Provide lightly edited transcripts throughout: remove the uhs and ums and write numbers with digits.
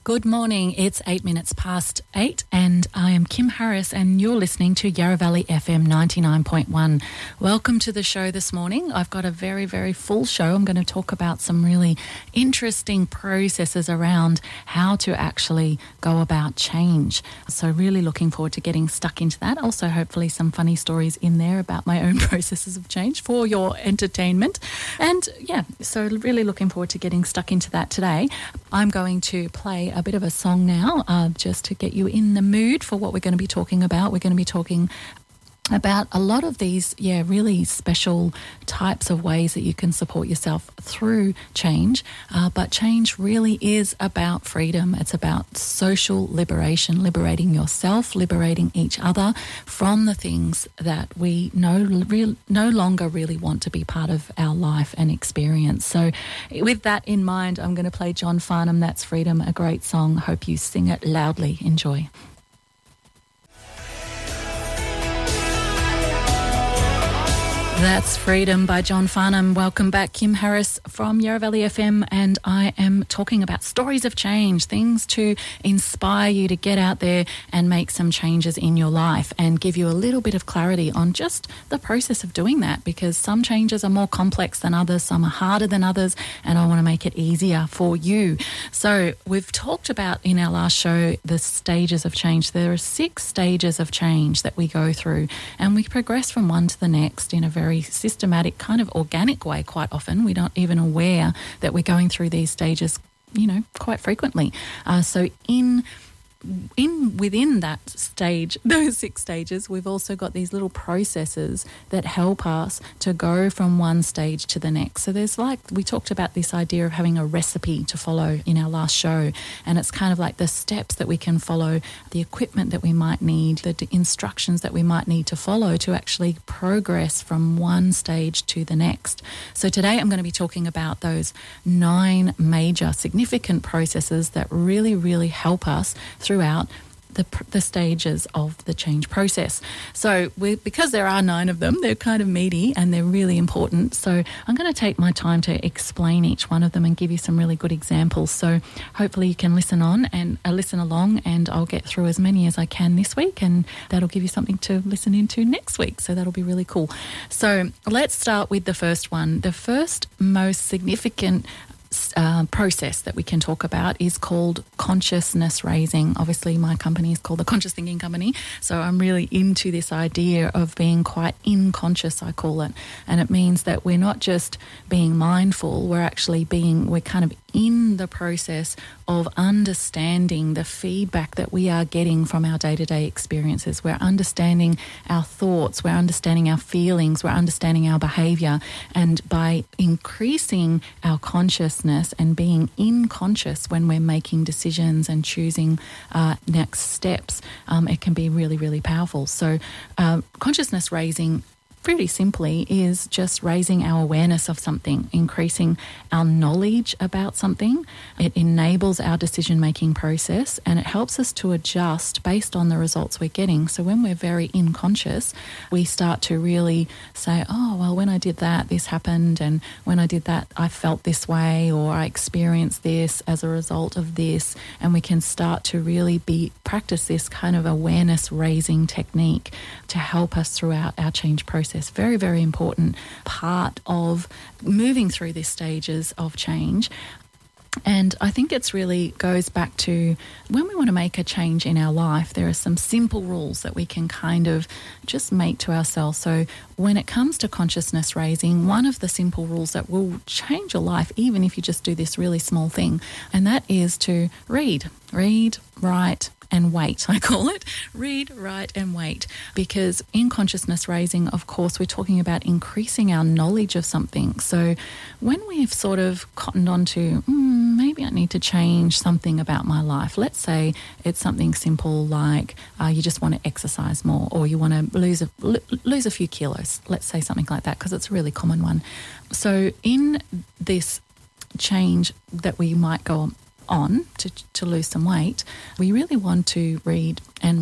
Good morning. It's 8 minutes past 8 and I am Kim Harris and you're listening to Yarra Valley FM 99.1. Welcome to the show this morning. I've got a very, very full show. I'm going to talk about some really interesting processes around how to actually go about change. So really looking forward to getting stuck into that. Also, hopefully some funny stories in there about my own processes of change for your entertainment. And yeah, so really looking forward to getting stuck into that today. I'm going to play a bit of a song now just to get you in the mood for what we're going to be talking about. We're going to be talking about a lot of these, really special types of ways that you can support yourself through change. But change really is about freedom. It's about social liberation, liberating yourself, liberating each other from the things that we no longer really want to be part of our life and experience. So with that in mind, I'm going to play John Farnham, That's Freedom, a great song. Hope you sing it loudly. Enjoy. That's Freedom by John Farnham. Welcome back. Kim Harris from Yarra Valley FM, and I am talking about stories of change, things to inspire you to get out there and make some changes in your life and give you a little bit of clarity on just the process of doing that, because some changes are more complex than others, some are harder than others, and I want to make it easier for you. So we've talked about in our last show the stages of change. There are 6 stages of change that we go through, and we progress from one to the next in a very systematic, kind of organic way. Quite often we're not even aware that we're going through these stages, quite frequently. So within that stage, those 6 stages, we've also got these little processes that help us to go from one stage to the next. So there's we talked about this idea of having a recipe to follow in our last show, and it's kind of like the steps that we can follow, the equipment that we might need, the instructions that we might need to follow to actually progress from one stage to the next. So today I'm going to be talking about those 9 major significant processes that really, really help us throughout the stages of the change process. So because there are 9 of them, they're kind of meaty and they're really important. So I'm going to take my time to explain each one of them and give you some really good examples. So hopefully you can listen on and listen along, and I'll get through as many as I can this week, and that'll give you something to listen into next week. So that'll be really cool. So let's start with the first one. The first most significant process that we can talk about is called consciousness raising. Obviously, my company is called the Conscious Thinking Company, so I'm really into this idea of being quite inconscious, I call it. And it means that we're not just being mindful, we're kind of in the process of understanding the feedback that we are getting from our day-to-day experiences. We're understanding our thoughts, we're understanding our feelings, we're understanding our behaviour. And by increasing our consciousness and being inconscious when we're making decisions and choosing next steps, it can be really, really powerful. So consciousness raising, pretty simply, is just raising our awareness of something, increasing our knowledge about something. It enables our decision-making process, and it helps us to adjust based on the results we're getting. So when we're very inconscious, we start to really say, oh, well, when I did that, this happened, and when I did that, I felt this way, or I experienced this as a result of this, and we can start to really practice this kind of awareness-raising technique to help us throughout our change process. Very, very important part of moving through these stages of change. And I think it's really goes back to when we want to make a change in our life, there are some simple rules that we can kind of just make to ourselves. So when it comes to consciousness raising, one of the simple rules that will change your life, even if you just do this really small thing, and that is to read, write, and wait, I call it. Read, write, and wait. Because in consciousness raising, of course, we're talking about increasing our knowledge of something. So when we've sort of cottoned on to, maybe I need to change something about my life. Let's say it's something simple like you just want to exercise more, or you want to lose a few kilos. Let's say something like that, because it's a really common one. So in this change that we might go on to lose some weight, we really want to read and write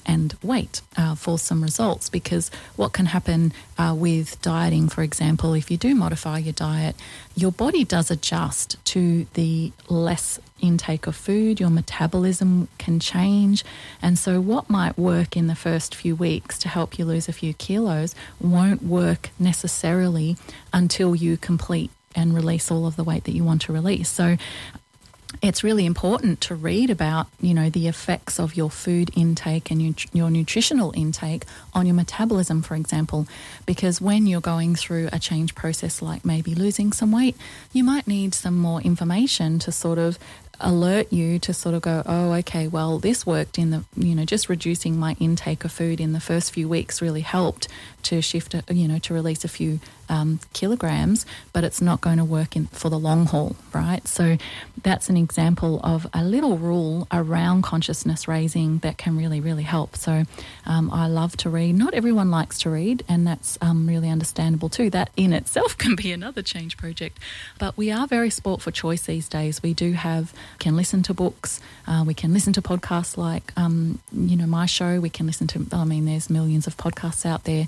and wait for some results, because what can happen with dieting, for example, if you do modify your diet, your body does adjust to the less intake of food, your metabolism can change, and so what might work in the first few weeks to help you lose a few kilos won't work necessarily until you complete and release all of the weight that you want to release. So it's really important to read about, the effects of your food intake and your nutritional intake on your metabolism, for example, because when you're going through a change process like maybe losing some weight, you might need some more information to sort of alert you to sort of go, oh, okay, well, this worked in the, just reducing my intake of food in the first few weeks really helped to shift, to release a few kilograms, but it's not going to work for the long haul, right? So that's an example of a little rule around consciousness raising that can really, really help. So I love to read. Not everyone likes to read, and that's really understandable too. That in itself can be another change project. But we are very sport for choice these days. We can listen to books, we can listen to podcasts like, my show, we can listen to, there's millions of podcasts out there.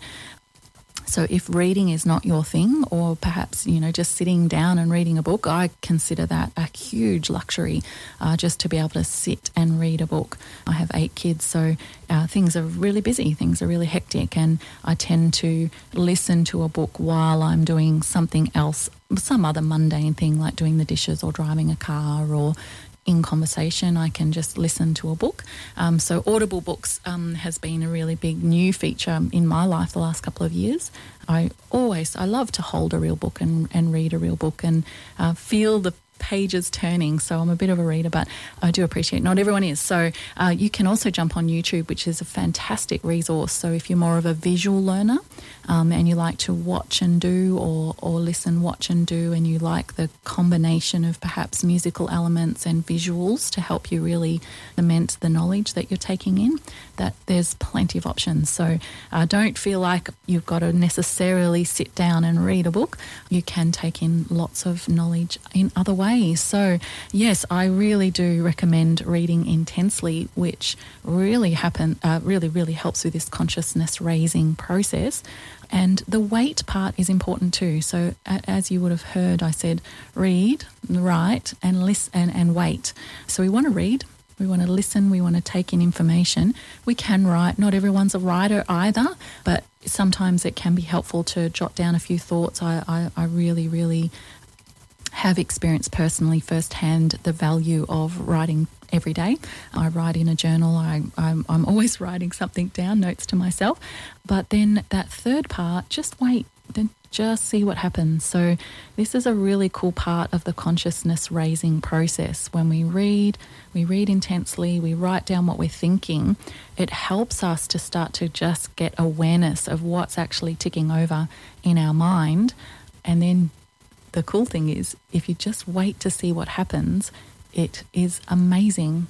So if reading is not your thing, or perhaps, just sitting down and reading a book, I consider that a huge luxury, just to be able to sit and read a book. I have 8 kids, so things are really busy, things are really hectic, and I tend to listen to a book while I'm doing something else, some other mundane thing like doing the dishes or driving a car, or in conversation, I can just listen to a book. So Audible books has been a really big new feature in my life the last couple of years. I love to hold a real book and read a real book and feel the pages turning. So I'm a bit of a reader, but I do appreciate not everyone is. So you can also jump on YouTube, which is a fantastic resource. So if you're more of a visual learner and you like to watch and do, or listen, watch and do, and you like the combination of perhaps musical elements and visuals to help you really cement the knowledge that you're taking in, that there's plenty of options. So don't feel like you've got to necessarily sit down and read a book. You can take in lots of knowledge in other ways. So yes, I really do recommend reading intensely, which really really helps with this consciousness raising process. And the wait part is important too. So as you would have heard, I said read, write, and listen and wait. So we want to read, we want to listen, we want to take in information. We can write. Not everyone's a writer either, but sometimes it can be helpful to jot down a few thoughts. I really, really have experienced personally firsthand the value of writing every day. I write in a journal. I'm always writing something down, notes to myself. But then that third part, just wait, then just see what happens. So this is a really cool part of the consciousness raising process. When we read intensely, we write down what we're thinking, it helps us to start to just get awareness of what's actually ticking over in our mind. And then the cool thing is, if you just wait to see what happens, it is amazing.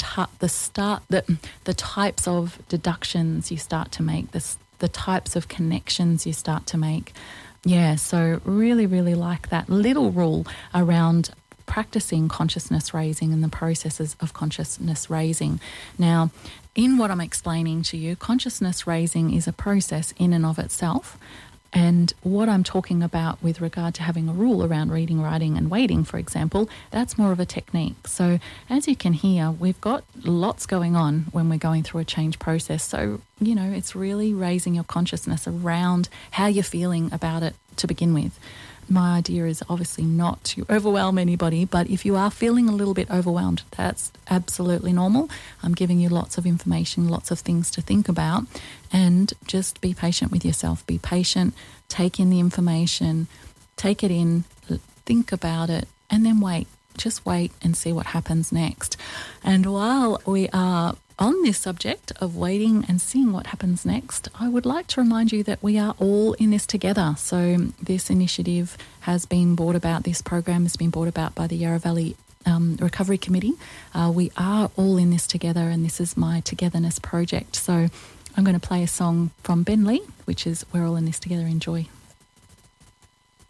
The types of deductions you start to make, the types of connections you start to make. Yeah, so really, really like that little rule around practicing consciousness raising and the processes of consciousness raising. Now, in what I'm explaining to you, consciousness raising is a process in and of itself. And what I'm talking about with regard to having a rule around reading, writing and waiting, for example, that's more of a technique. So as you can hear, we've got lots going on when we're going through a change process. So, it's really raising your consciousness around how you're feeling about it to begin with. My idea is obviously not to overwhelm anybody, but if you are feeling a little bit overwhelmed, that's absolutely normal. I'm giving you lots of information, lots of things to think about, and just be patient with yourself. Be patient, take in the information, take it in, think about it, and then wait. Just wait and see what happens next. And while we are on this subject of waiting and seeing what happens next, I would like to remind you that we are all in this together. So this initiative has been brought about, this program has been brought about by the Yarra Valley Recovery Committee. We are all in this together, and this is my togetherness project. So I'm going to play a song from Ben Lee, which is We're All in This Together. Enjoy.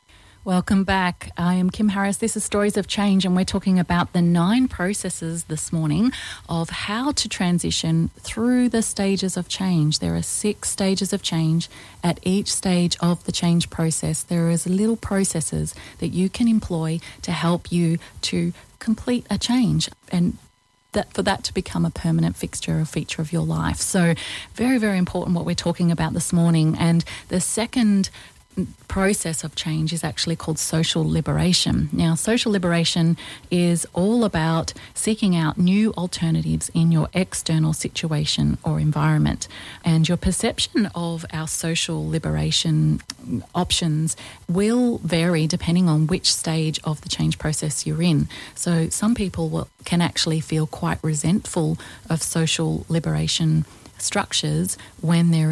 Welcome back. I am Kim Harris. This is Stories of Change, and we're talking about the 9 processes this morning of how to transition through the stages of change. There are 6 stages of change. At each stage of the change process, there is little processes that you can employ to help you to complete a change and for that to become a permanent fixture or feature of your life. So very, very important what we're talking about this morning. And the second process of change is actually called social liberation. Now, social liberation is all about seeking out new alternatives in your external situation or environment. And your perception of our social liberation options will vary depending on which stage of the change process you're in. So some people can actually feel quite resentful of social liberation structures when they're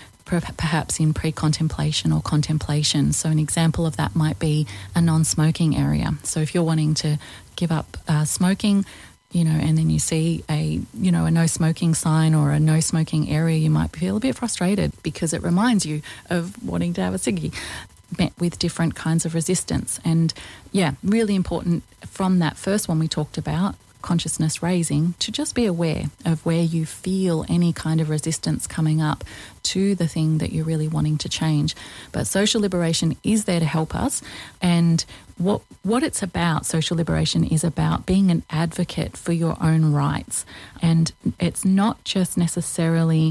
perhaps in pre-contemplation or contemplation. So an example of that might be a non-smoking area. So if you're wanting to give up smoking, and then you see a no smoking sign or a no smoking area, you might feel a bit frustrated because it reminds you of wanting to have a ciggy, met with different kinds of resistance. And really important from that first one we talked about, consciousness raising, to just be aware of where you feel any kind of resistance coming up to the thing that you're really wanting to change. But social liberation is there to help us. And what it's about, social liberation, is about being an advocate for your own rights. And it's not just necessarily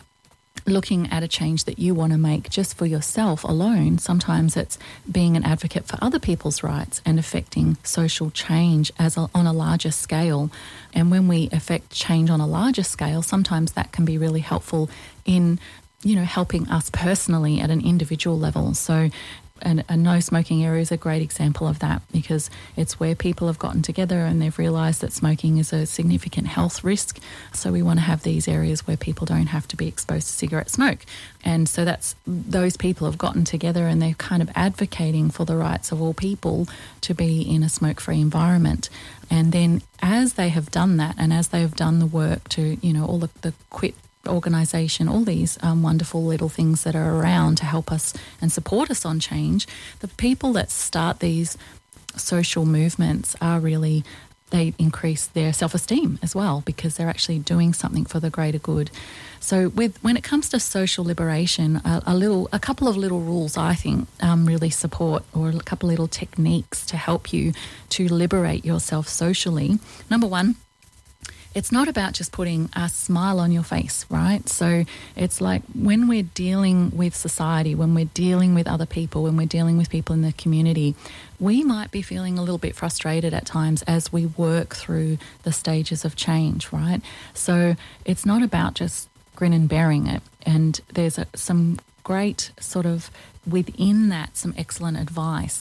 looking at a change that you want to make just for yourself alone. Sometimes it's being an advocate for other people's rights and affecting social change on a larger scale. And when we affect change on a larger scale, sometimes that can be really helpful in, helping us personally at an individual level. So a no smoking area is a great example of that, because it's where people have gotten together and they've realised that smoking is a significant health risk. So we want to have these areas where people don't have to be exposed to cigarette smoke. And so those people have gotten together and they're kind of advocating for the rights of all people to be in a smoke-free environment. And then as they have done that, and as they have done the work to, all the quit organisation, all these wonderful little things that are around to help us and support us on change, the people that start these social movements they increase their self-esteem as well, because they're actually doing something for the greater good. So when it comes to social liberation, a couple of little rules I think really support, or a couple of little techniques to help you to liberate yourself socially. Number one, it's not about just putting a smile on your face, right? So it's like when we're dealing with society, when we're dealing with other people, when we're dealing with people in the community, we might be feeling a little bit frustrated at times as we work through the stages of change, right? So it's not about just grin and bearing it. And there's some great sort of within that, some excellent advice.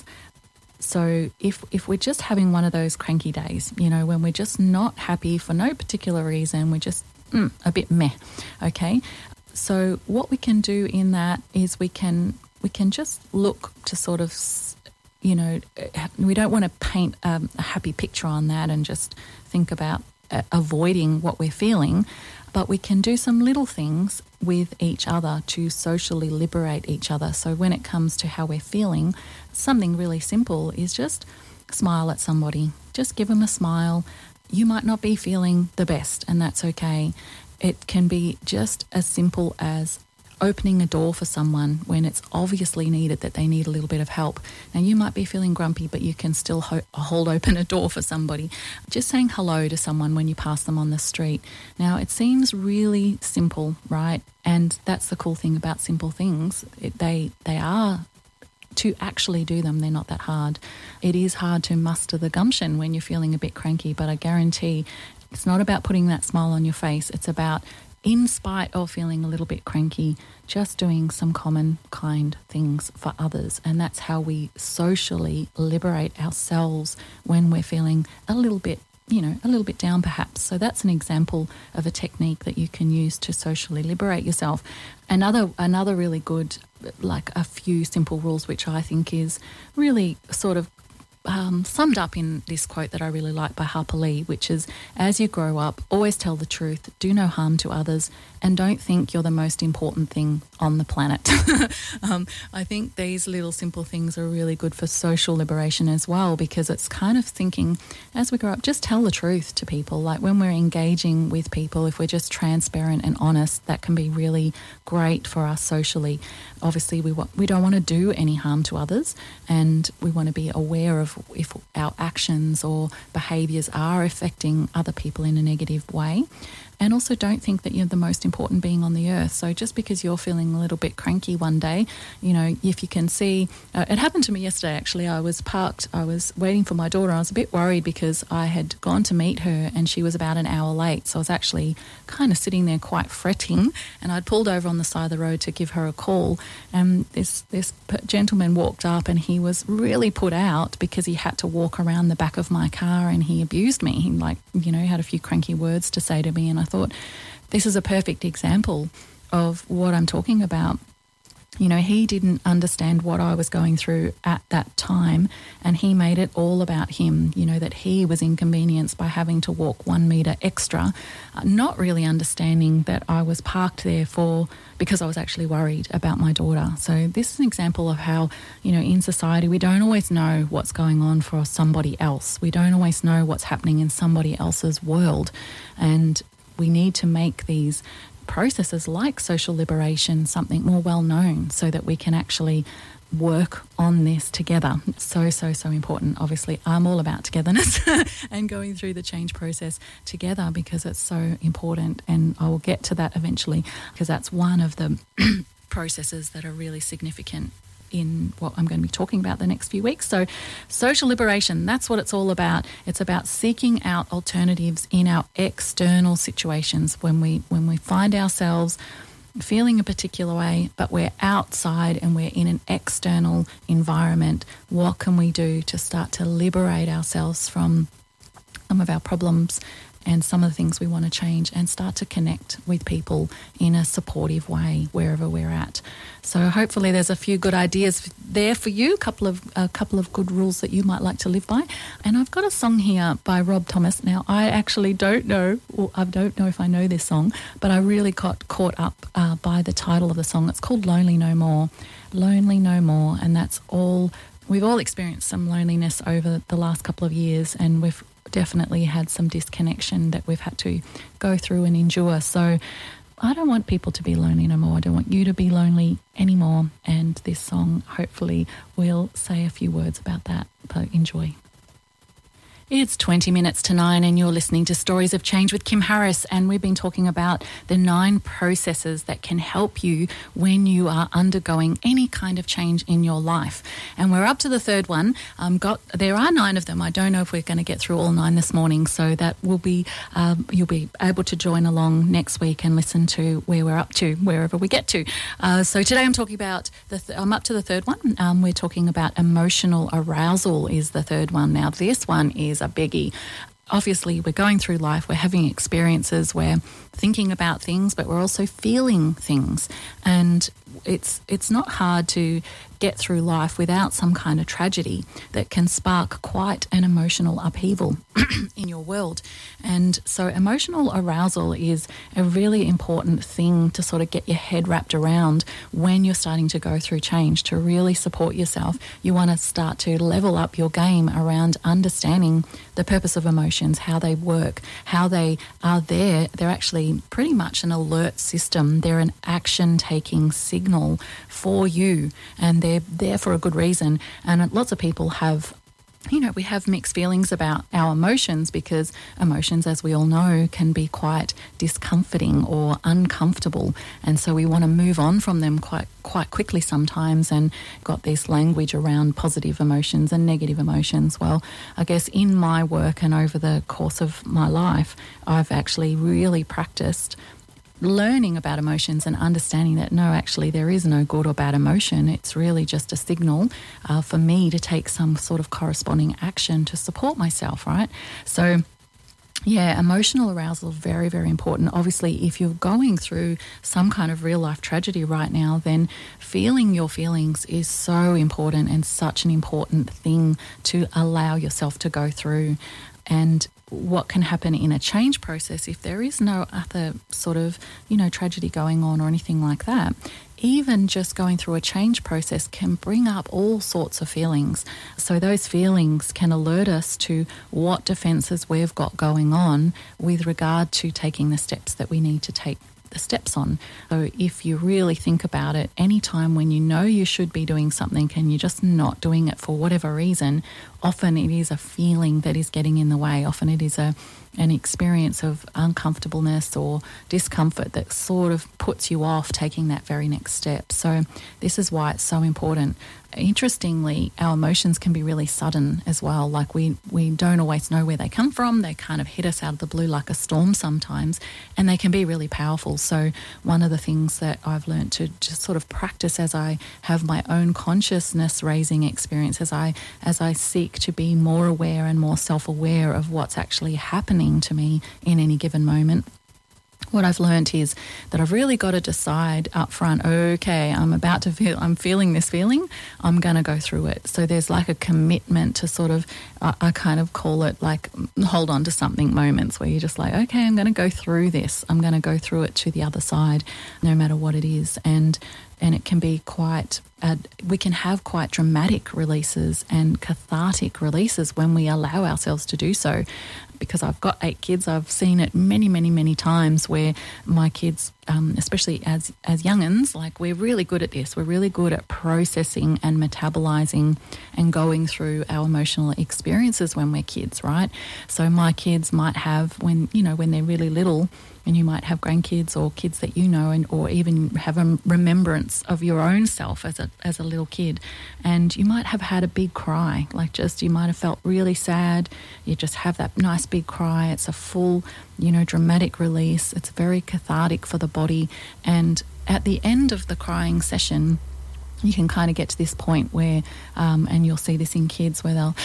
So if we're just having one of those cranky days, when we're just not happy for no particular reason, we're just a bit meh, okay? So what we can do in that is we can just look to sort of, we don't want to paint a happy picture on that and just think about avoiding what we're feeling, but we can do some little things with each other to socially liberate each other. So when it comes to how we're feeling, something really simple is just smile at somebody. Just give them a smile. You might not be feeling the best, and that's okay. It can be just as simple as opening a door for someone when it's obviously needed that they need a little bit of help. Now, you might be feeling grumpy, but you can still hold open a door for somebody. Just saying hello to someone when you pass them on the street. Now, it seems really simple, right? And that's the cool thing about simple things. They are, to actually do them, they're not that hard. It is hard to muster the gumption when you're feeling a bit cranky, but I guarantee it's not about putting that smile on your face. It's about, in spite of feeling a little bit cranky, just doing some common kind things for others. And that's how we socially liberate ourselves when we're feeling a little bit down perhaps. So that's an example of a technique that you can use to socially liberate yourself. Another really good, like a few simple rules, which I think is really sort of summed up in this quote that I really like by Harper Lee, which is, as you grow up, always tell the truth, do no harm to others, and don't think you're the most important thing on the planet. I think these little simple things are really good for social liberation as well, because it's kind of thinking, as we grow up, just tell the truth to people. Like when we're engaging with people, if we're just transparent and honest, that can be really great for us socially. Obviously, we don't want to do any harm to others, and we want to be aware of if our actions or behaviours are affecting other people in a negative way. And also don't think that you're the most important being on the earth. So just because you're feeling a little bit cranky one day, if you can see, it happened to me yesterday actually. I was parked, I was waiting for my daughter. I was a bit worried because I had gone to meet her and she was about an hour late. So I was actually kind of sitting there quite fretting, and I'd pulled over on the side of the road to give her a call. And this gentleman walked up and he was really put out because he had to walk around the back of my car, and he abused me. He had a few cranky words to say to me, and I thought, this is a perfect example of what I'm talking about. He didn't understand what I was going through at that time, and he made it all about him, that he was inconvenienced by having to walk 1 metre extra, not really understanding that I was parked there because I was actually worried about my daughter. So this is an example of how, in society, we don't always know what's going on for somebody else. We don't always know what's happening in somebody else's world, and we need to make these processes like social liberation something more well known so that we can actually work on this together. It's so important. Obviously, I'm all about togetherness and going through the change process together because it's so important, and I will get to that eventually because that's one of the processes that are really significant in what I'm going to be talking about the next few weeks. So social liberation, that's what it's all about. It's about seeking out alternatives in our external situations when we find ourselves feeling a particular way, but we're outside and we're in an external environment. What can we do to start to liberate ourselves from some of our problems and some of the things we want to change, and start to connect with people in a supportive way wherever we're at? So hopefully there's a few good ideas there for you, a couple of good rules that you might like to live by. And I've got a song here by Rob Thomas. Now, I actually don't know if I know this song, but I really got caught up by the title of the song. It's called Lonely No More. Lonely No More, and that's all. We've all experienced some loneliness over the last couple of years, and we've definitely had some disconnection that we've had to go through and endure. So I don't want people to be lonely no more. I don't want you to be lonely anymore. And this song hopefully will say a few words about that. But enjoy. It's 20 minutes to 9 and you're listening to Stories of Change with Kim Harris, and we've been talking about the 9 processes that can help you when you are undergoing any kind of change in your life. And we're up to the 3rd one. There are 9 of them. I don't know if we're going to get through all 9 this morning, so that will be you'll be able to join along next week and listen to where we're up to, wherever we get to. So today I'm talking about I'm up to the 3rd one. We're talking about emotional arousal is the 3rd one. Now this one is a biggie. Obviously, we're going through life, we're having experiences, we're thinking about things, but we're also feeling things. And it's not hard to get through life without some kind of tragedy that can spark quite an emotional upheaval in your world. And so emotional arousal is a really important thing to sort of get your head wrapped around when you're starting to go through change. To really support yourself, you want to start to level up your game around understanding the purpose of emotions, how they work, how they are there. They're actually pretty much an alert system. They're an action-taking signal for you, and they're there for a good reason. And lots of people have, we have mixed feelings about our emotions, because emotions, as we all know, can be quite discomforting or uncomfortable. And so we want to move on from them quite quickly sometimes, and got this language around positive emotions and negative emotions. Well, I guess in my work and over the course of my life, I've actually really practiced learning about emotions and understanding that no, actually there is no good or bad emotion. It's really just a signal for me to take some sort of corresponding action to support myself, right? So Yeah, emotional arousal is very, very important. Obviously, if you're going through some kind of real life tragedy right now, then feeling your feelings is so important and such an important thing to allow yourself to go through. And what can happen in a change process if there is no other sort of, tragedy going on or anything like that, even just going through a change process can bring up all sorts of feelings. So those feelings can alert us to what defences we've got going on with regard to taking the steps that we need to take the steps on. So if you really think about it, any time when you know you should be doing something and you're just not doing it for whatever reason, often it is a feeling that is getting in the way. Often it is an experience of uncomfortableness or discomfort that sort of puts you off taking that very next step. So this is why it's so important. Interestingly, our emotions can be really sudden as well. Like we don't always know where they come from. They kind of hit us out of the blue like a storm sometimes, and they can be really powerful. So one of the things that I've learned to just sort of practice as I have my own consciousness raising experience, as I seek to be more aware and more self-aware of what's actually happening to me in any given moment. What I've learned is that I've really got to decide up front, okay, I'm feeling this feeling, I'm going to go through it. So there's like a commitment to sort of, I kind of call it like hold on to something moments where you're just like, okay, I'm going to go through this. I'm going to go through it to the other side, no matter what it is. And it can be we can have quite dramatic releases and cathartic releases when we allow ourselves to do so. Because I've got 8 kids, I've seen it many, many, many times where my kids, especially as young'uns, like we're really good at this. We're really good at processing and metabolizing and going through our emotional experiences when we're kids, right? So my kids might have, when they're really little, and you might have grandkids or kids that or even have a remembrance of your own self as a little kid, and you might have had a big cry, you might have felt really sad. You just have that nice big cry. It's a full, dramatic release. It's very cathartic for the body, and at the end of the crying session, you can kind of get to this point where, and you'll see this in kids where they'll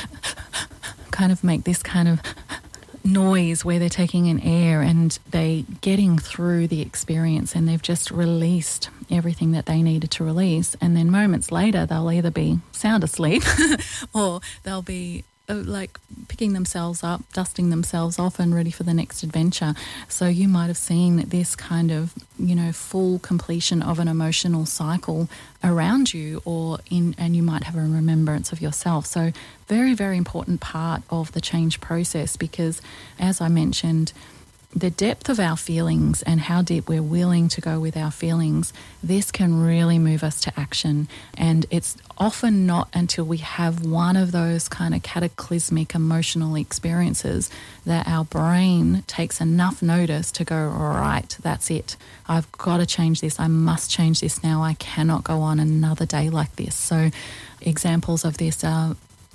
kind of make this kind of noise where they're taking in air and they getting through the experience, and they've just released everything that they needed to release. And then moments later, they'll either be sound asleep or they'll be like picking themselves up, dusting themselves off and ready for the next adventure. So you might have seen this kind of, full completion of an emotional cycle around you, and you might have a remembrance of yourself. So very, very important part of the change process, because as I mentioned, the depth of our feelings and how deep we're willing to go with our feelings, this can really move us to action. And it's often not until we have one of those kind of cataclysmic emotional experiences that our brain takes enough notice to go, all right, that's it. I've got to change this. I must change this now. I cannot go on another day like this. So examples of this are,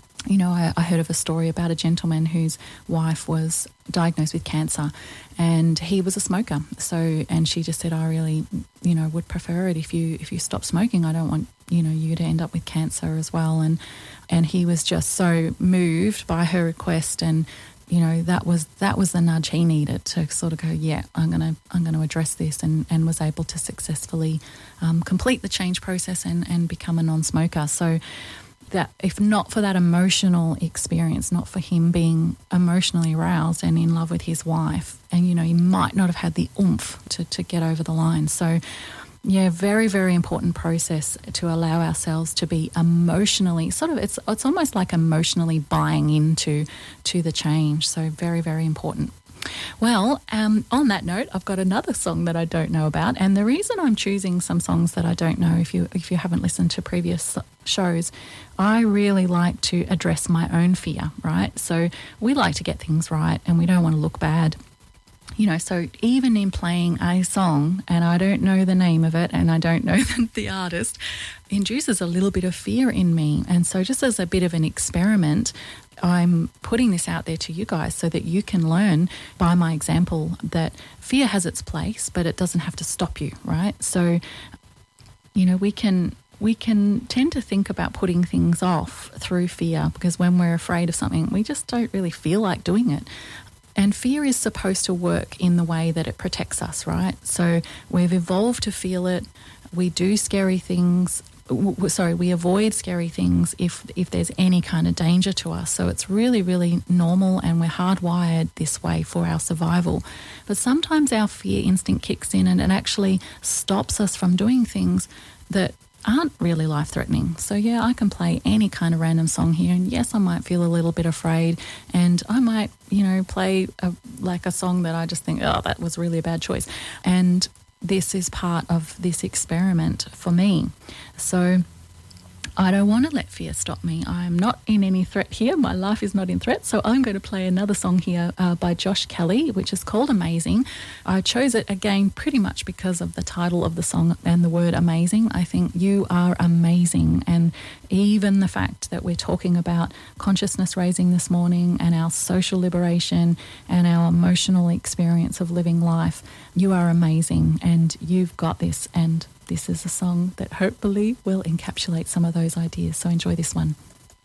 I heard of a story about a gentleman whose wife was diagnosed with cancer, and he was a smoker. And she just said, I really, would prefer it if you stop smoking. I don't want, you to end up with cancer as well. And he was just so moved by her request, and that was the nudge he needed to sort of go, yeah, I'm gonna address this, and was able to successfully complete the change process and become a non-smoker. So that if not for that emotional experience, not for him being emotionally aroused and in love with his wife, and he might not have had the oomph to get over the line. So yeah, very, very important process to allow ourselves to be emotionally it's almost like emotionally buying into the change. So very, very important. Well, on that note, I've got another song that I don't know about, and the reason I'm choosing some songs that I don't know, if you haven't listened to previous shows, I really like to address my own fear, right? So we like to get things right, and we don't want to look bad. So even in playing a song, and I don't know the name of it and I don't know the artist, induces a little bit of fear in me. And so just as a bit of an experiment, I'm putting this out there to you guys so that you can learn by my example that fear has its place, but it doesn't have to stop you, right? So, we can tend to think about putting things off through fear, because when we're afraid of something, we just don't really feel like doing it. And fear is supposed to work in the way that it protects us, right? So we've evolved to feel it. We do scary things. We avoid scary things if there's any kind of danger to us. So it's really, really normal, and we're hardwired this way for our survival. But sometimes our fear instinct kicks in and it actually stops us from doing things that aren't really life-threatening. So yeah, I can play any kind of random song here, and yes, I might feel a little bit afraid, and I might, play a song that I just think, oh, that was really a bad choice. And this is part of this experiment for me. So I don't want to let fear stop me. I'm not in any threat here. My life is not in threat. So I'm going to play another song here by Josh Kelly, which is called Amazing. I chose it again pretty much because of the title of the song and the word amazing. I think you are amazing. And even the fact that we're talking about consciousness raising this morning and our social liberation and our emotional experience of living life, you are amazing and you've got this. And this is a song that hopefully will encapsulate some of those ideas. So enjoy this one.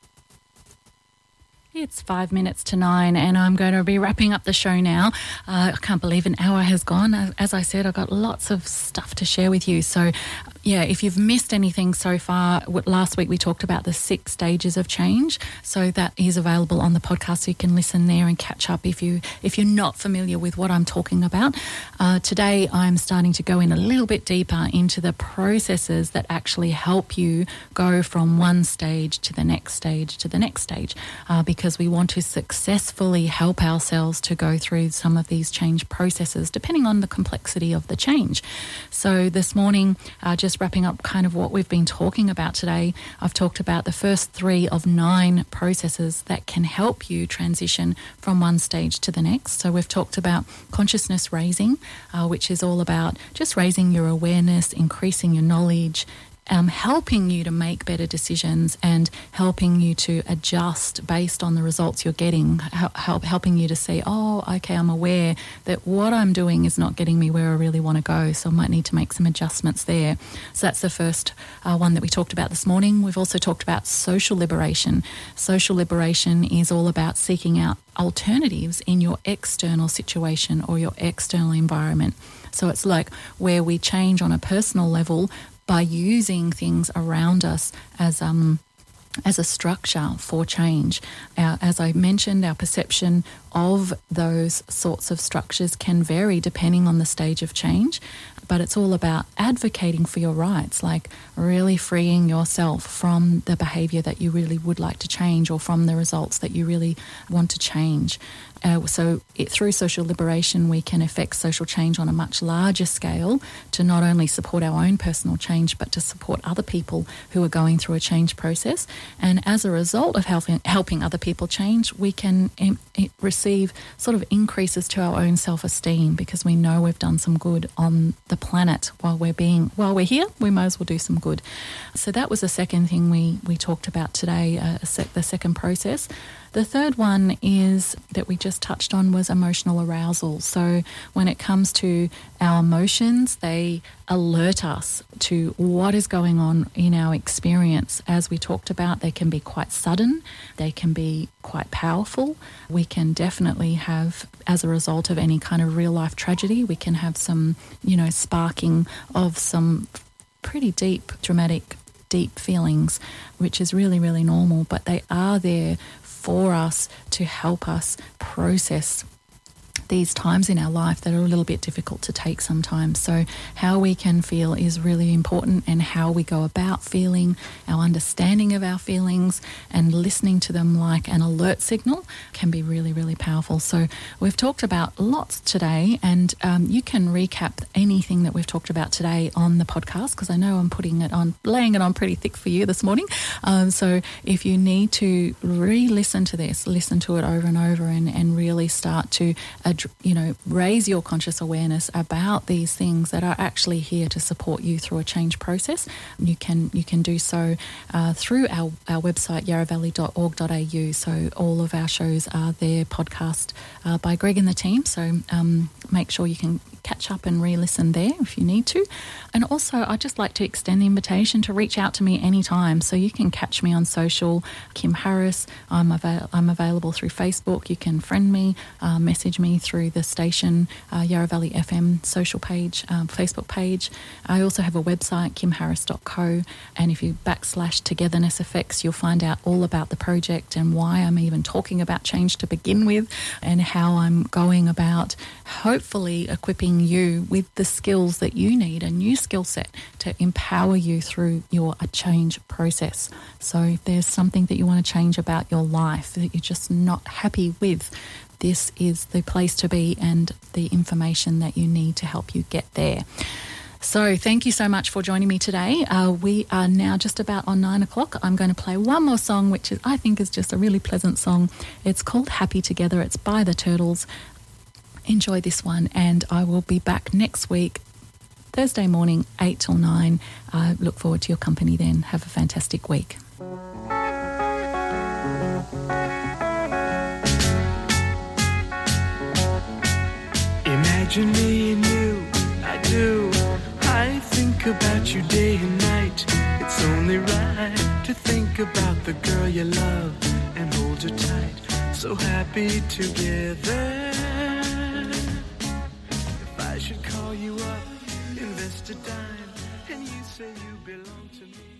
It's 5 minutes to 9 and I'm going to be wrapping up the show now. I can't believe an hour has gone. As I said, I've got lots of stuff to share with you. So yeah, if you've missed anything so far, last week we talked about the 6 stages of change. So that is available on the podcast, so you can listen there and catch up if you're not familiar with what I'm talking about. Today I'm starting to go in a little bit deeper into the processes that actually help you go from one stage to the next stage to the next stage, because we want to successfully help ourselves to go through some of these change processes depending on the complexity of the change. So this morning, just wrapping up kind of what we've been talking about today, I've talked about the first 3 of 9 processes that can help you transition from one stage to the next. So we've talked about consciousness raising, which is all about just raising your awareness, increasing your knowledge, helping you to make better decisions and helping you to adjust based on the results you're getting, helping you to see, oh, okay, I'm aware that what I'm doing is not getting me where I really want to go, so I might need to make some adjustments there. So that's the first one that we talked about this morning. We've also talked about social liberation. Social liberation is all about seeking out alternatives in your external situation or your external environment. So it's like where we change on a personal level by using things around us as a structure for change. As I mentioned, our perception of those sorts of structures can vary depending on the stage of change, but it's all about advocating for your rights, like really freeing yourself from the behaviour that you really would like to change or from the results that you really want to change. Through social liberation, we can effect social change on a much larger scale to not only support our own personal change, but to support other people who are going through a change process. And as a result of helping other people change, we can receive sort of increases to our own self-esteem because we know we've done some good on the planet while we're here. We might as well do some good. So that was the second thing we talked about today, the second process. The third one is that we just touched on was emotional arousal. So when it comes to our emotions, they alert us to what is going on in our experience. As we talked about, they can be quite sudden, they can be quite powerful. We can definitely have, as a result of any kind of real life tragedy, we can have some, sparking of some pretty deep, dramatic, deep feelings, which is really, really normal, but they are there for us to help us process these times in our life that are a little bit difficult to take sometimes. So how we can feel is really important, and how we go about feeling, our understanding of our feelings and listening to them like an alert signal can be really, really powerful. So we've talked about lots today, and you can recap anything that we've talked about today on the podcast, because I know I'm laying it on pretty thick for you this morning. So if you need to re-listen to this, listen to it over and over and really start to raise your conscious awareness about these things that are actually here to support you through a change process. You can do so through our website, yarravalley.org.au. So all of our shows are there, podcast by Greg and the team. So make sure you can catch up and re-listen there if you need to. And also, I'd just like to extend the invitation to reach out to me anytime. So you can catch me on social, Kim Harris. I'm available through Facebook. You can friend me, message me through the station, Yarra Valley FM social page, Facebook page. I also have a website, kimharris.co, and if you /Togetherness Effects, you'll find out all about the project and why I'm even talking about change to begin with, and how I'm going about hopefully equipping you with the skills that you need, a new skill set to empower you through your change process. So if there's something that you want to change about your life that you're just not happy with, this is the place to be and the information that you need to help you get there. So thank you so much for joining me today. We are now just about on 9 o'clock. I'm going to play one more song, which I think is just a really pleasant song. It's called Happy Together. It's by the Turtles. Enjoy this one, and I will be back next week, Thursday morning, 8 till 9. I look forward to your company then. Have a fantastic week. Imagine me and you, I do. I think about you day and night. It's only right to think about the girl you love and hold her tight. So happy together. If I should call you up, invest a dime, and you say you belong to me.